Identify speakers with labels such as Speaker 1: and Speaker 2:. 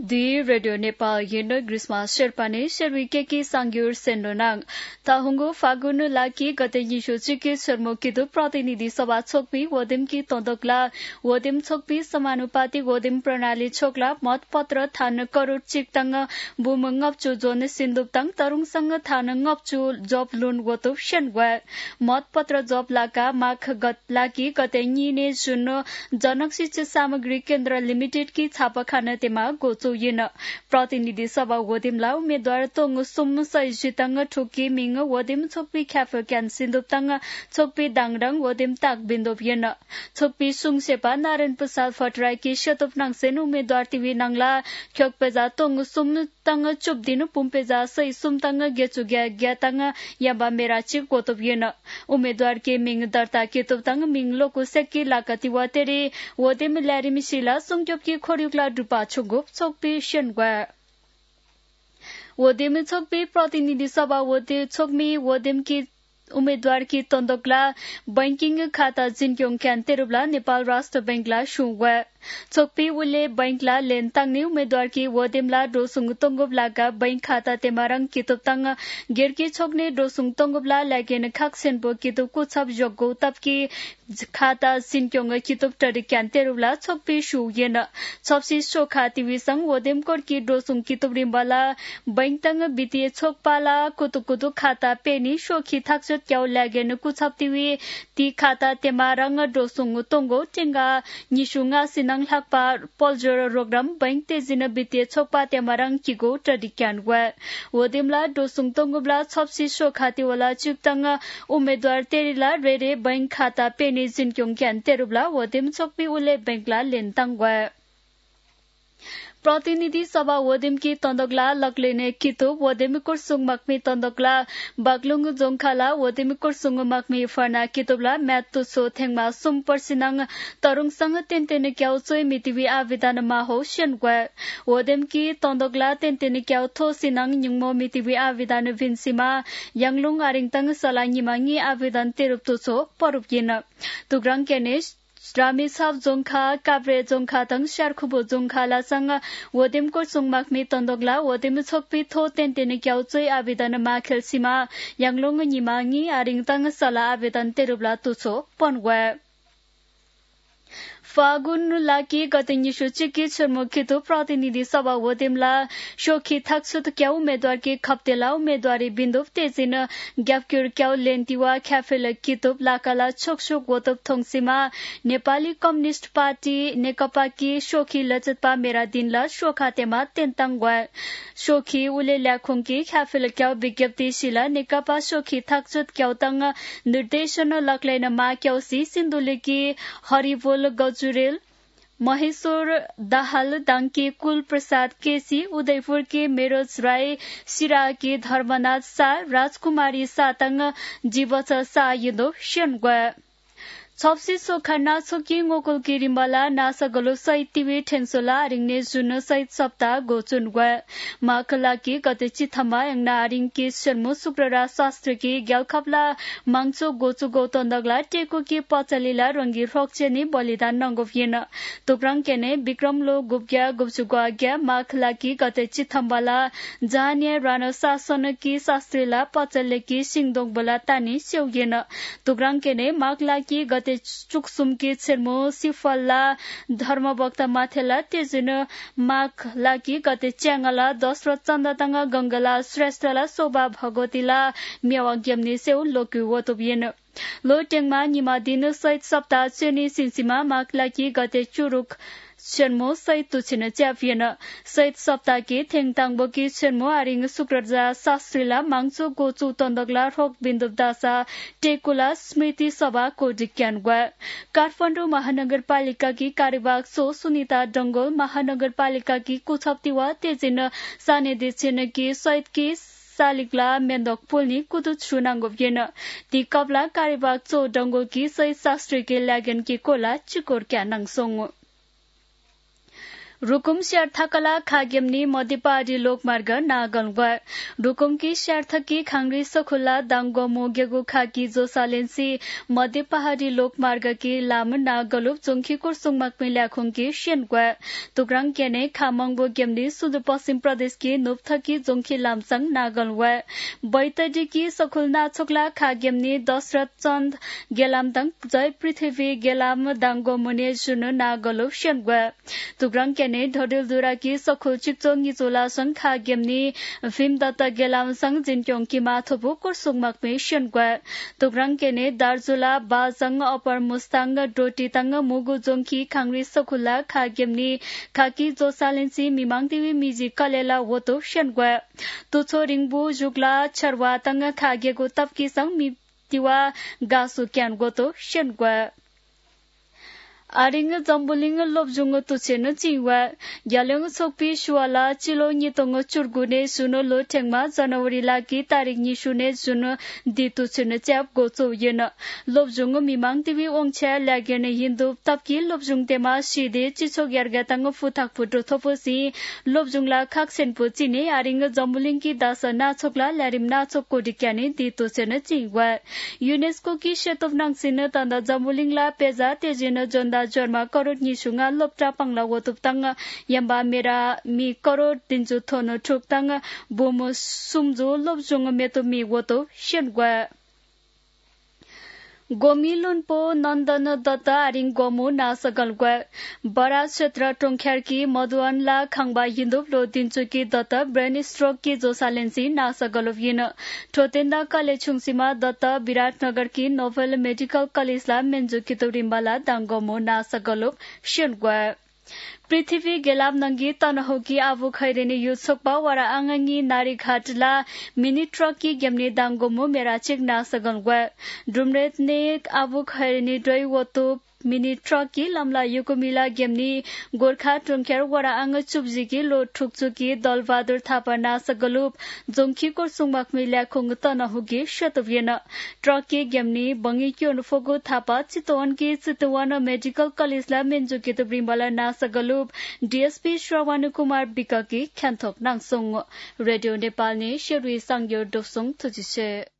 Speaker 1: The Radio Nepal Yeno Grisma Sherpane Sherwikeki Sangyur Sendonang Tahungo Fagun Laki Gate Yishu Chiki Shermokidu Protinidi Sabha Chokpi Wodimki Tondokla Wodim Chokpi Samanupati Wodim Pranali Chokla Mot Patra Than Karut Chiktanga Bumangapchu Zone Sinduptang Tarung Sanga Thanangapchu Job Lun Wotup Shenwa Mot Patra Job Laka Mak Gat Laki Gate Yine Juno Janakshi Samagri Kendra Limited Ki Chapa Khanatema Gochu Yina Protinidi Sabha Wodimla Ummedwar Tong Sum Saijitanga Thuki Minga Wodim Chokpi Khafa Kan Sinduptanga Chokpi Dangrang Wodim Tak Bindop Yina Chokpi Sungsepa Naren Prasad Fatrai Ki Shatup Nangsen Ummedwar TV Nangla Kyokpeza Tong Sum Tanga Chupdinu Pumpeza Sai Sum Tanga Gechu Gya Tanga Yamba Merachi Gotop Yina Ummedwar Ke Ming Darta Ketop Tanga Ming Loku Seki Lakati Wateri Wodim Larimishila Sungkyop Ki Khoryukla Dupa Chugup Chokpi Shenwa Wodim Chokpi Protinidi Sabha Wodi Chokmi Wodim Ki उम्मीदवार की तंदोगला banking खाता जिनक्यों can तेरुबला Nepal राष्ट्र बैंकला शुवा चोकपी उले बैंकला लेनतांगनी उम्मीदवार की वोदिमला डोसुंग तंगोबलागा bank खाता तेमारंग कितुबतांग गिरकी छोकने डोसुंग तंगोबला लागेन खाक्सेनबो कितुब कुछब जग्गो तबकी खाता जिनक्यों कितुब तरि क्यान तेरुबला चोकपी शुयेन चोपसी शो खाती विसंग वोदिम कोड की डोसुंग कितुब रिम्बाला बैंक तंग बितिए छोकपाला कुतुकुतु खाता पेनी शोखी थाक्स क्याउ लागेन कुछब तिवी ती खाता तेमारंग डोसुंग तंगो टेंगा निशुंगा सिनंग lakpa poljer program bank tejina bitie chokpa temarang kigo tradikyan wa wodimla dosung tongobla chopsi sho khati wala chuktanga umedwar terila rere bank khata peni jinkyong kyan terubla wodim chokpi ule bankla lentang wa प्रतिनिधि सभा वोदिम की तंदोगला लकलेने कितो वोदिम कुरसुंग मकमी तंदोगला बगलुंग जोंखाला वोदिम कुरसुंग मकमी फरना कितोबला मैतु so थेंगमा सुम परसिनंग तरुंग संग तेंतेने क्याउ सोय मितिवि आवेदन मा हो शेनग्वा वोदिम की तंदोगला तेंतेने क्याउ थो सिनंग न्युमो मितिवि आवेदन भिनसिमा यांगलुंग आरिंगतंग सलांगी मांगी आवेदन तेरुपतो सो परुपयिन तुग्रांग केनेश Rami Sab Zongkha, Kabre Zongkha Tang Sharkhubo Zongkha La Sang, Wodim Ko Sungmakmi Tondogla, Wodim Chokpi Tho Tentene Kyautsoi Abidan Makel Sima, Yanglong Nimangi, Aring Tang Sala Abidan Terubla Tuso, Ponwa. फागुन लाकी गतिनिशु चिकित शर्मोकितो प्रतिनिधि सभा वोदिमला शोखी थाक्सुत क्याउ उम्मेदवार के खप्तेला उम्मेदवारी बिन्दुप तेजिन ग्याफक्युर क्याउ लेन्तिवा ख्याफेल कितुब लाकाला छोकछोक वोतुप थोंगसिमा नेपाली कम्युनिस्ट पार्टी नेकपा की शोखी लचतपा मेरा दिनला शोखातेमा तेन्तांगवा शोखी उले ल्याखुङकी ख्याफेल क्याउ विज्ञप्ति शिला नेकपा शोखी थाक्सुत क्याउतंग निर्देशन लक्लेन मा क्याउसी सिन्धुलेकी हरिबोल जुरेल महेश्वर दाहाल दांकी कुल प्रसाद केसी उदयपुर के मेरोज राय सिरा के धर्मनाथ शाह राजकुमारी सातंग जीवच सा युदो शेनग्वा छप्सी सोखा नासोकी गोकुल की रिम्बाला नासगलो सैतिवे ठेंसोला आरिंगने जुन सैत सप्ताह गोचुनग्वा माखला की गते चिथमा एंगना आरिंग की शर्मो शुक्ररा शास्त्र की ग्यालखपला मांगचो गोचु गौतन्दगला टेको की पचलिला रंगी रोक्चेनी बलिदान नंगोफिन तुग्रंग केने विक्रमलो गुप्या गुप्चुग्वाग्या माखला की गते चिथम्बाला जहानिया राणा शासन की शास्त्रीला पचल्ले की सिंगदोंग बला तानी सेउगेन तुग्रंग केने माखला की गते चुकसुमकी छेर्मो सिफल्ला धर्मभक्त माथेला तेजिन माख लाकी गते च्याङला दशरथ चन्दतंग गंगला श्रेष्ठला शोभा भगवतीला मेवाग्यमनि सेउ लोकु वतोबिन लोटेङमा निमादिन सहित सप्ताह चेनी सिन्सीमा माख लाकी गते चुरुक शर्मो सहित तुछिन च्यापिएन सहित सप्ताह की थेङताङबो की शर्मो आरिङ शुक्रजा शास्त्रीला मांगचो गोचु तन्दगला रोक बिन्दुप दासा टेकुला स्मृति सभा को डिक्यानग्वा काठमाडौँ महानगरपालिका की कार्यवाहक सो सुनिता डंगोल महानगरपालिका की कुछप्तिवा तेजिन साने देछिन की सहित की सालिकला मेन्दोक पोल्नी कुदुत सुनांगोबिएन ती कपला कार्यवाहक सो डंगोल की सहित शास्त्री के लागन की कोला चिकोर क्या नंगसोंग रुकुम स्यार्थकला खागेमनी मध्यपाडी लोकमार्ग नागलवा रुकुमकी स्यार्थकी खांग्री सखुल्ला दांगो मोगेगु खाकी जोसालेन्सी मध्य पहाड़ी लोकमार्ग की लाम नागलुप जोंखीकोर सुंगमाक में ल्याखुंगी शेनग्वा तुग्रांग केने खामंगबो गेमनी सुदूर पश्चिम प्रदेश की नुपथकी जोंखी लामसंग नागलवा बैतडी की सखुल नाचोकला खागेमनी दशरथ चंद गेलामदंग जय पृथ्वी गेलाम दांगो मुने जुन नागलुप शेनग्वा तुग्रांग केने ढोडिलदुरा की सखुल चिकचोंग निचोला संग खागेमनी भीमदत्त गेलाम संग जिनक्योंग की माथोबो कोर सुंगमाक में शेनग्वा तुग्रांग केने दार्जुला बाजंग अपर मुस्तांग डोटीतंग मुगु जोंखी खांग्री सखुल्ला खागेमनी खाकी जोसालेन्सी मिमांगतिवी मिजी कलेला वोतो शेनग्वा तुछो रिंगबु जुगला छरवा तंग खागेगु तपकी संग मितिवा गासु क्यान गोतो शेनग्वा आरिंग जम्बुलिंग लोबजुंग तुचेन चिंगवा यालेंग सोपी शुआला चिलो नितोंग चुरगुने सुनो लो थेंगमा जनवरी लागी तारिख निसुने जुन दितुचेन च्याप गोचो येन लोबजुंग मिमांग टिवी ओंगछा लागेन हिन्दू तपकी लोबजुंग तेमा सिदे चिचो ग्यारगातंग फुथाक फुटो थोपोसी लोबजुंगला खाकसेनपु चिने आरिंग जम्बुलिंग की दास नाचोकला ल्यारिम नाचोक कोडिक्याने दितुचेन चिंगवा यूनेस्को की शेतोफनांगसिन तंदा जम्बुलिंगला पेजा तेजिन जनदा जर्मा करोड़ निसुंगा लोपटा पंगला वतुपतंग यम्बा मेरा मी करोड़ दिनजु थोनो ठुकतंग बोमो सुमजु लोबजुंग मेतो मी वतो शेनग्वा गोमी लुनपो नन्दन दत्त आरिंग गोमु नासगलग्वा बरा क्षेत्र टोंख्यारकी मधुअनला खांबा हिन्दुप लो दिनचुकी दत्त ब्रेन स्ट्रोक की जोसालेन्सी नासगलुप यिन ठोतेन्दा कले छुङसीमा दत्त विराटनगर की नोभेल मेडिकल कलेजला मेन्जुकी तोरिम्बाला दांगोमु नासगलुप शेनग्वा पृथ्वी गेलाम नंगी तनहोगी आबु खैरेनी युत्सोकपा वरा आंगंगी नारीघाटला मिनी ट्रक की गेमनी दांगोमु मेराचिक नासगलग्वा ड्रुमरेत ने आबु खैरेनी ड्रई वतो मिनी ट्रक की लमला युकुमिला गेमनी गोरखा टुंखेर वरा आंग चुबजिकी लो ठुकचुकी दलबहादुर थापा नासगलुप जोंखी को सुंगमाक मिल्या खुंग तनहुगी शतवियन ट्रक की गेमनी बंगी की अनुफोगो थापा चितवन की चितवन मेडिकल कलेजला मेन्जुकी तो ब्रिम्बाला नासगलुप डीएसपी श्रवण कुमार बिककी ख्यान्थोक नांगसुङ रेडियो नेपाल ने शेरुई सांग्यो डोसुङ थुजिसे